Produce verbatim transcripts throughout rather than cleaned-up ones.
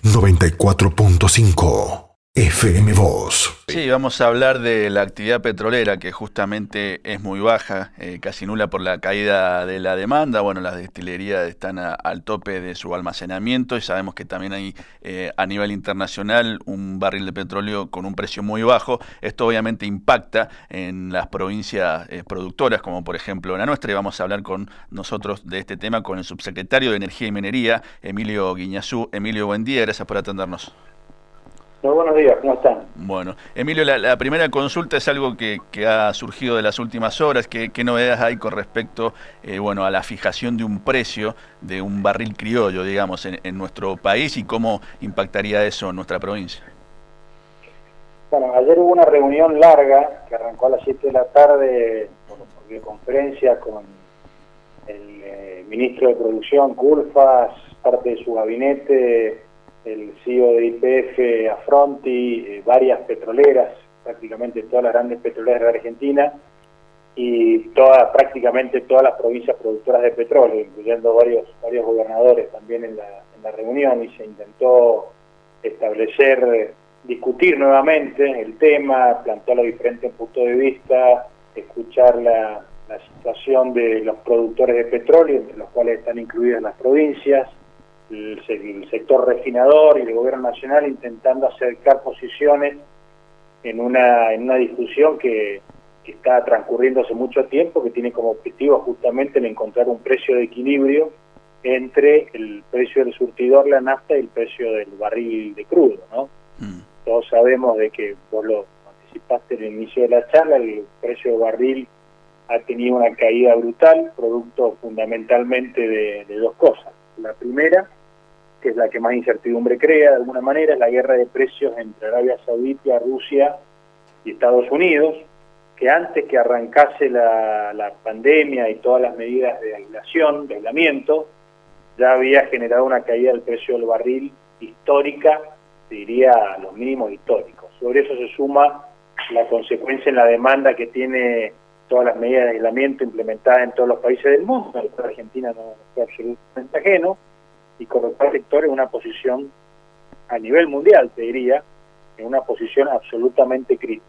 noventa y cuatro punto cinco F M Voz. Sí, vamos a hablar de la actividad petrolera, que justamente es muy baja, eh, casi nula por la caída de la demanda. Bueno, las destilerías están a, al tope de su almacenamiento y sabemos que también hay eh, a nivel internacional un barril de petróleo con un precio muy bajo. Esto obviamente impacta en las provincias eh, productoras, como por ejemplo la nuestra, y vamos a hablar con nosotros de este tema con el subsecretario de Energía y Minería, Emilio Guiñazú. Emilio, buen día, gracias por atendernos. Muy buenos días, ¿cómo están? Bueno, Emilio, la, la primera consulta es algo que, que ha surgido de las últimas horas. ¿Qué, qué novedades hay con respecto eh, bueno, a la fijación de un precio de un barril criollo, digamos, en, en nuestro país y cómo impactaría eso en nuestra provincia? Bueno, ayer hubo una reunión larga que arrancó a las siete de la tarde por, por videoconferencia con el eh, ministro de Producción, Culfas, parte de su gabinete, el C E O de Y P F, Affronti, eh, varias petroleras, prácticamente todas las grandes petroleras de la Argentina y toda, prácticamente todas las provincias productoras de petróleo, incluyendo varios, varios gobernadores también en la, en la reunión, y se intentó establecer, eh, discutir nuevamente el tema, plantear los diferentes puntos de vista, escuchar la, la situación de los productores de petróleo, entre los cuales están incluidas las provincias, el, el sector refinador y el gobierno nacional, intentando acercar posiciones en una, en una discusión que, que está transcurriendo hace mucho tiempo, que tiene como objetivo justamente el encontrar un precio de equilibrio entre el precio del surtidor, la nafta, y el precio del barril de crudo, ¿no? Mm. Todos sabemos de que, vos lo anticipaste en el inicio de la charla, el precio del barril ha tenido una caída brutal, producto fundamentalmente de, de dos cosas. La primera, que es la que más incertidumbre crea de alguna manera, es la guerra de precios entre Arabia Saudita, Rusia y Estados Unidos, que antes que arrancase la, la pandemia y todas las medidas de aislación, de aislamiento, ya había generado una caída del precio del barril histórica, diría a los mínimos históricos. Sobre eso se suma la consecuencia en la demanda que tiene todas las medidas de aislamiento implementadas en todos los países del mundo, en el cual Argentina no fue absolutamente ajeno, y colocar al sector en una posición, a nivel mundial te diría, en una posición absolutamente crítica.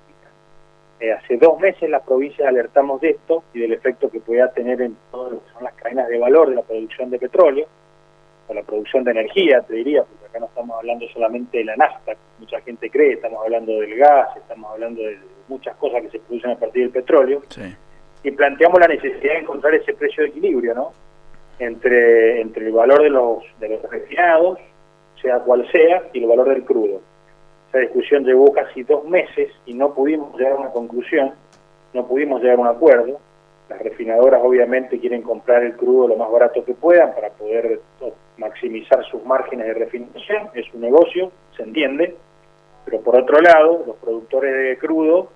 Eh, hace dos meses las provincias alertamos de esto y del efecto que podía tener en todas lo que son las cadenas de valor de la producción de petróleo, o la producción de energía, te diría, porque acá no estamos hablando solamente de la nafta, mucha gente cree, estamos hablando del gas, estamos hablando de muchas cosas que se producen a partir del petróleo, sí. Y planteamos la necesidad de encontrar ese precio de equilibrio, ¿no? Entre, entre el valor de los, de los refinados, sea cual sea, y el valor del crudo. Esa discusión llevó casi dos meses y no pudimos llegar a una conclusión, no pudimos llegar a un acuerdo. Las refinadoras obviamente quieren comprar el crudo lo más barato que puedan para poder maximizar sus márgenes de refinación, es un negocio, se entiende, pero por otro lado, los productores de crudo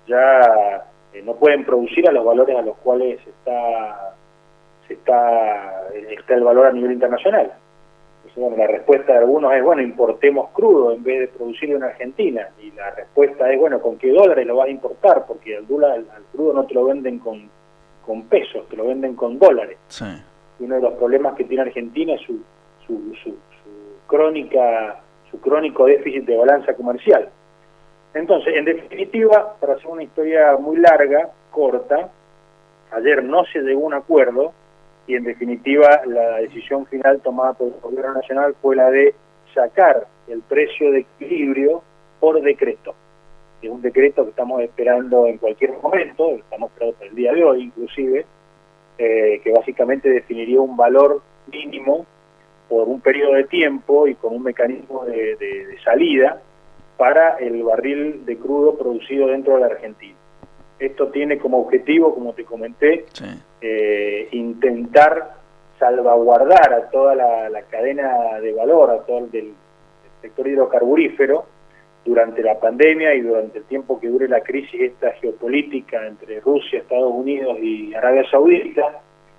ya eh, no pueden producir a los valores a los cuales está, se está, está el valor a nivel internacional. Entonces, bueno, la respuesta de algunos es, bueno, importemos crudo en vez de producirlo en Argentina, y la respuesta es, bueno, ¿con qué dólares lo vas a importar? Porque al, dólar, al crudo no te lo venden con, con pesos, te lo venden con dólares. Sí. Uno de los problemas que tiene Argentina es su, su, su, su crónica, su crónico déficit de balanza comercial. Entonces, en definitiva, para hacer una historia muy larga, corta, ayer no se llegó a un acuerdo y en definitiva la decisión final tomada por el gobierno nacional fue la de sacar el precio de equilibrio por decreto. Es un decreto que estamos esperando en cualquier momento, estamos esperando para el día de hoy inclusive, eh, que básicamente definiría un valor mínimo por un periodo de tiempo y con un mecanismo de, de, de salida para el barril de crudo producido dentro de la Argentina. Esto tiene como objetivo, como te comenté, sí. eh, intentar salvaguardar a toda la, la cadena de valor, a todo el del, del sector hidrocarburífero, durante la pandemia y durante el tiempo que dure la crisis esta geopolítica entre Rusia, Estados Unidos y Arabia Saudita,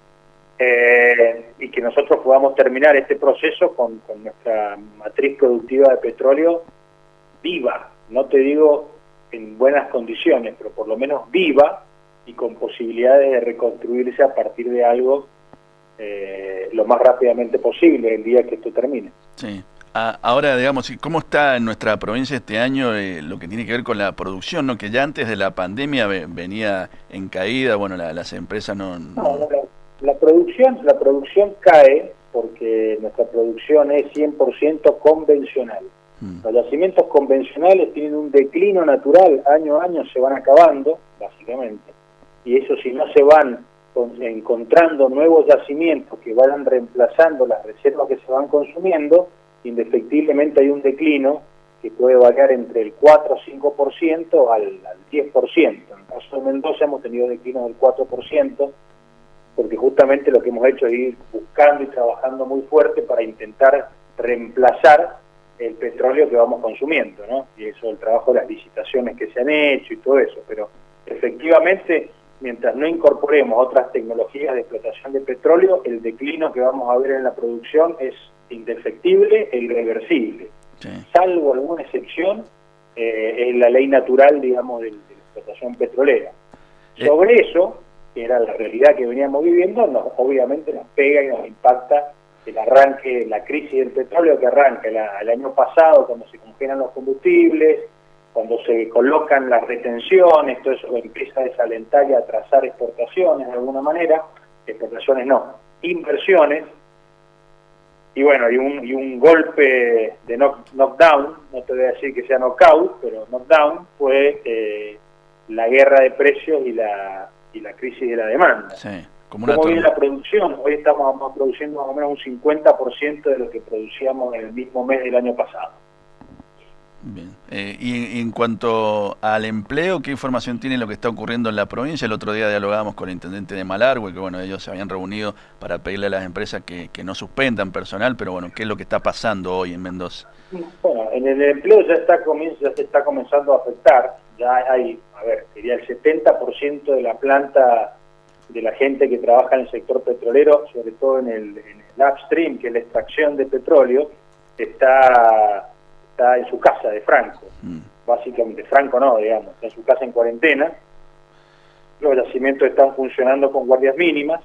eh, y que nosotros podamos terminar este proceso con, con nuestra matriz productiva de petróleo viva, no te digo en buenas condiciones, pero por lo menos viva y con posibilidades de reconstruirse a partir de algo eh, lo más rápidamente posible el día que esto termine. Sí. A, ahora, digamos, ¿cómo está en nuestra provincia este año eh, lo que tiene que ver con la producción, ¿no? Que ya antes de la pandemia ve, venía en caída, bueno, la, las empresas no... no... no la, la producción la producción cae porque nuestra producción es cien por ciento convencional. Mm. Los yacimientos convencionales tienen un declino natural, año a año se van acabando, básicamente, y eso si no se van encontrando nuevos yacimientos que vayan reemplazando las reservas que se van consumiendo, indefectiblemente hay un declino que puede variar entre el cuatro o cinco por ciento al, al diez por ciento. En el caso de Mendoza hemos tenido declinos del cuatro por ciento, porque justamente lo que hemos hecho es ir buscando y trabajando muy fuerte para intentar reemplazar el petróleo que vamos consumiendo, ¿no? Y eso, el trabajo de las licitaciones que se han hecho y todo eso, pero efectivamente, mientras no incorporemos otras tecnologías de explotación de petróleo, el declino que vamos a ver en la producción es indefectible e irreversible. Sí. Salvo alguna excepción, eh, es la ley natural, digamos, de, de la explotación petrolera. Eh. Sobre eso, que era la realidad que veníamos viviendo, nos, obviamente nos pega y nos impacta el arranque, la crisis del petróleo que arranca la, el año pasado, cuando se congelan los combustibles, cuando se colocan las retenciones, todo eso empieza a desalentar y a atrasar exportaciones de alguna manera, exportaciones no, inversiones, y bueno, y un, y un golpe de knock, knockdown, no te voy a decir que sea knockout, pero knockdown fue eh, la guerra de precios y la, y la crisis de la demanda. Sí, como una ¿Cómo viene la producción? Hoy estamos, estamos produciendo más o menos un cincuenta por ciento de lo que producíamos en el mismo mes del año pasado. Bien. Eh, y en cuanto al empleo, ¿qué información tiene lo que está ocurriendo en la provincia? El otro día dialogábamos con el intendente de Malargüe, que bueno, ellos se habían reunido para pedirle a las empresas que, que no suspendan personal, pero bueno, ¿qué es lo que está pasando hoy en Mendoza? Bueno, en el empleo ya está ya se está comenzando a afectar, ya hay, a ver, diría el setenta por ciento de la planta de la gente que trabaja en el sector petrolero, sobre todo en el, en el upstream, que es la extracción de petróleo, está... está en su casa de Franco, mm. básicamente, Franco no, digamos, está en su casa en cuarentena, los yacimientos están funcionando con guardias mínimas,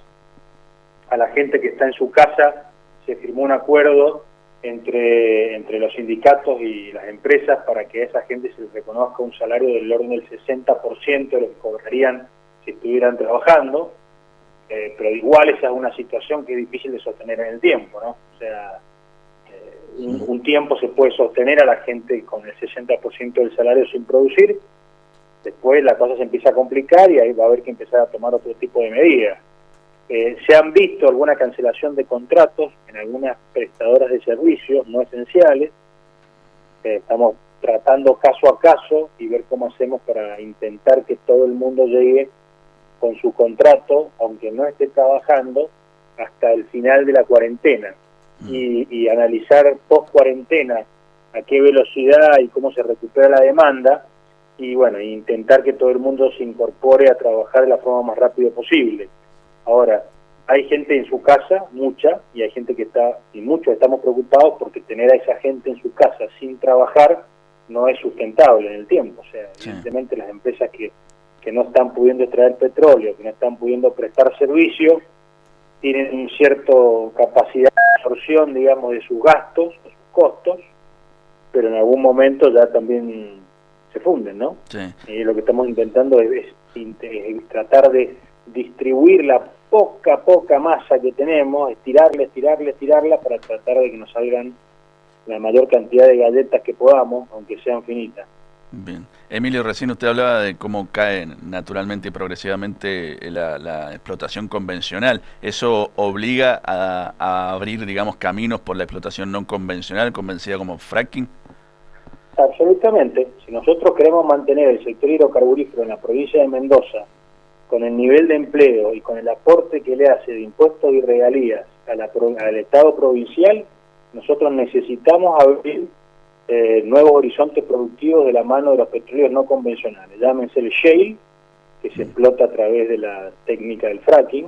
a la gente que está en su casa se firmó un acuerdo entre, entre los sindicatos y las empresas para que a esa gente se les reconozca un salario del orden del sesenta por ciento de lo que cobrarían si estuvieran trabajando, eh, pero igual esa es una situación que es difícil de sostener en el tiempo, ¿no? O sea, Un, un tiempo se puede sostener a la gente con el sesenta por ciento del salario sin producir, después la cosa se empieza a complicar y ahí va a haber que empezar a tomar otro tipo de medidas. Eh, se han visto alguna cancelación de contratos en algunas prestadoras de servicios no esenciales, eh, estamos tratando caso a caso y ver cómo hacemos para intentar que todo el mundo llegue con su contrato, aunque no esté trabajando, hasta el final de la cuarentena. Y, y analizar post cuarentena a qué velocidad y cómo se recupera la demanda y bueno, intentar que todo el mundo se incorpore a trabajar de la forma más rápido posible. Ahora, hay gente en su casa, mucha, y hay gente que está, y muchos estamos preocupados porque tener a esa gente en su casa sin trabajar no es sustentable en el tiempo. O sea, sí. Evidentemente las empresas que, que no están pudiendo extraer petróleo, que no están pudiendo prestar servicio, tienen un cierto capacidad de absorción, digamos, de sus gastos, de sus costos, pero en algún momento ya también se funden, ¿no? Sí. Y lo que estamos intentando es, es, es tratar de distribuir la poca, poca masa que tenemos, estirarla, estirarla, estirarla, para tratar de que nos salgan la mayor cantidad de galletas que podamos, aunque sean finitas. Bien. Emilio, recién usted hablaba de cómo cae naturalmente y progresivamente la, la explotación convencional. ¿Eso obliga a, a abrir, digamos, caminos por la explotación no convencional, convencida como fracking? Absolutamente. Si nosotros queremos mantener el sector hidrocarburífero en la provincia de Mendoza con el nivel de empleo y con el aporte que le hace de impuestos y regalías a la, al Estado provincial, nosotros necesitamos abrir Eh, nuevos horizontes productivos de la mano de los petróleos no convencionales. Llámense el shale, que se explota a través de la técnica del fracking,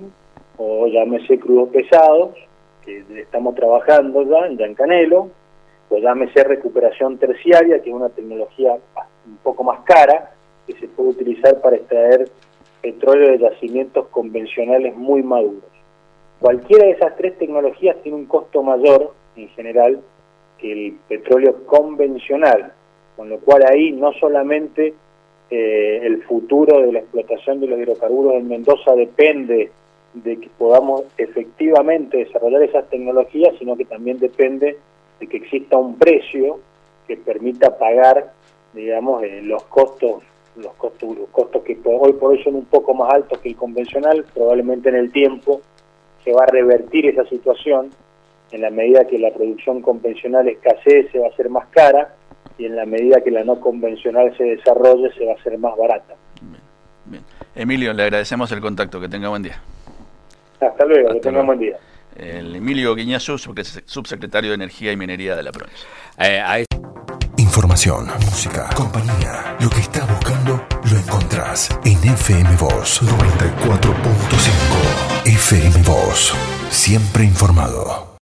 o llámese crudos pesados, que estamos trabajando ya en Yancanelo, o llámese recuperación terciaria, que es una tecnología un poco más cara, que se puede utilizar para extraer petróleo de yacimientos convencionales muy maduros. Cualquiera de esas tres tecnologías tiene un costo mayor, en general, que el petróleo convencional, con lo cual ahí no solamente eh, el futuro de la explotación de los hidrocarburos en Mendoza depende de que podamos efectivamente desarrollar esas tecnologías, sino que también depende de que exista un precio que permita pagar, digamos, eh, los costos, los costos, los costos que hoy por hoy son un poco más altos que el convencional. Probablemente en el tiempo se va a revertir esa situación, en la medida que la producción convencional escasee se va a hacer más cara, y en la medida que la no convencional se desarrolle se va a hacer más barata. Bien, bien. Emilio, le agradecemos el contacto, que tenga buen día. Hasta luego, Hasta que tenga luego. buen día. El Emilio Guiñazú, subsecretario de Energía y Minería de la provincia. Eh, hay... Información, música, compañía. Lo que estás buscando lo encontrás en F M Voz noventa y cuatro punto cinco. F M Voz, siempre informado.